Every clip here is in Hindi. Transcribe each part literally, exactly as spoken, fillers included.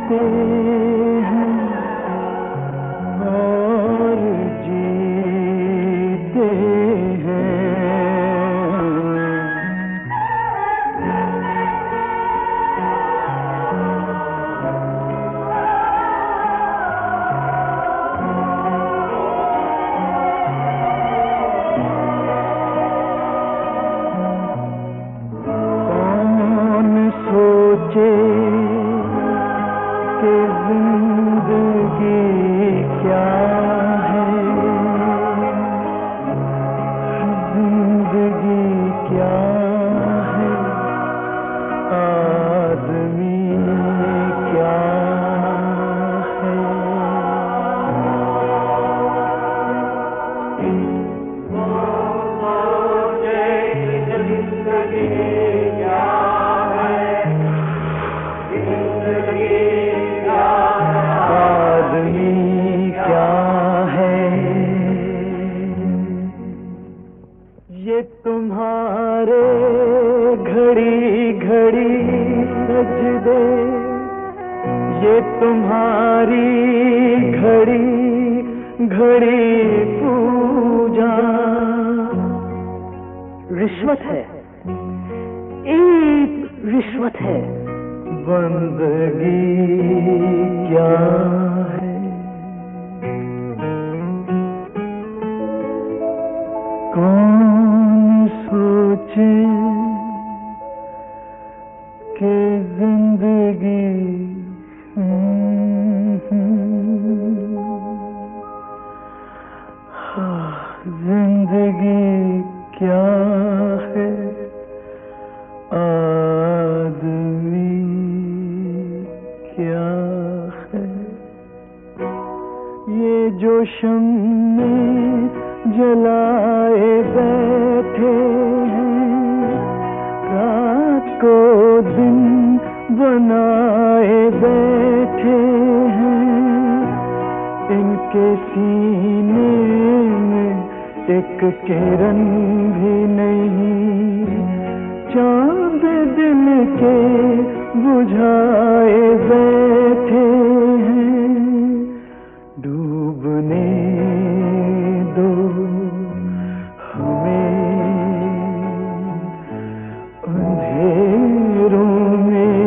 मरते हैं और जीते हैं। सोचे कि जिंदगी क्या है, जिंदगी क्या है, आदमी क्या है। सोचे जिंदगी क्या आदमी क्या है। ये तुम्हारे घड़ी घड़ी सजदे, ये तुम्हारी घड़ी घड़ी पूजा रिश्वत है, एक रिश्वत है। बंदगी क्या है, कौन सोचे कि जिंदगी जिंदगी क्या है, आदमी क्या है। ये जो शम्मे जलाए बैठे हैं, रात को दिन बनाए बैठे हैं, इनके सीने में एक किरण भी नहीं, चांद दिल के बुझाए बैठे हैं। डूबने दो हमें अंधेरों में,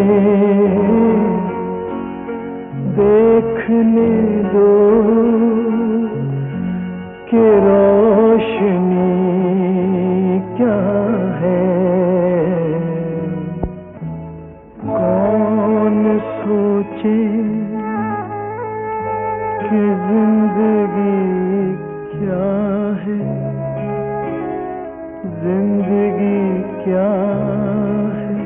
देखने दो कि रोशनी क्या है। कौन सोचे कि जिंदगी क्या है, जिंदगी क्या है,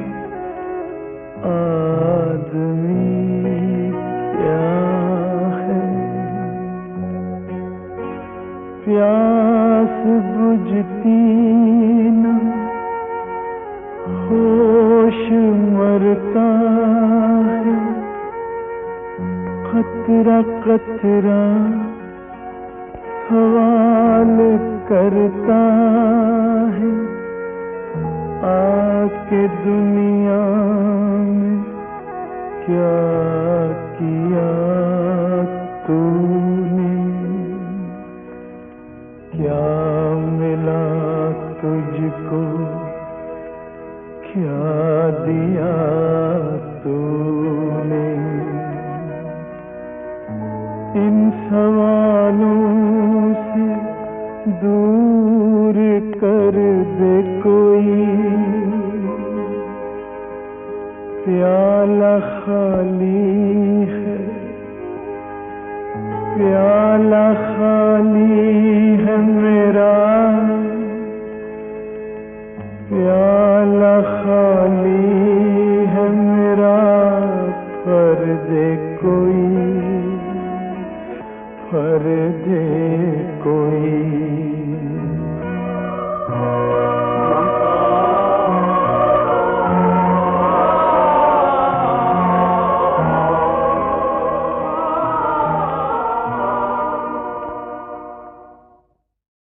आदमी क्या है। प्यास बुझती न, होश मरता है, कतरा कतरा सवाल करता है। आके दुनिया में क्या किया तूने, क्या मिला तुझको, क्या दिया तूने। इन सवालों से दूर कर दे कोई, प्याला खाली है, प्याला खाली है मेरा, प्याला खाली है मेरा। भर दे कोई, भर दे कोई।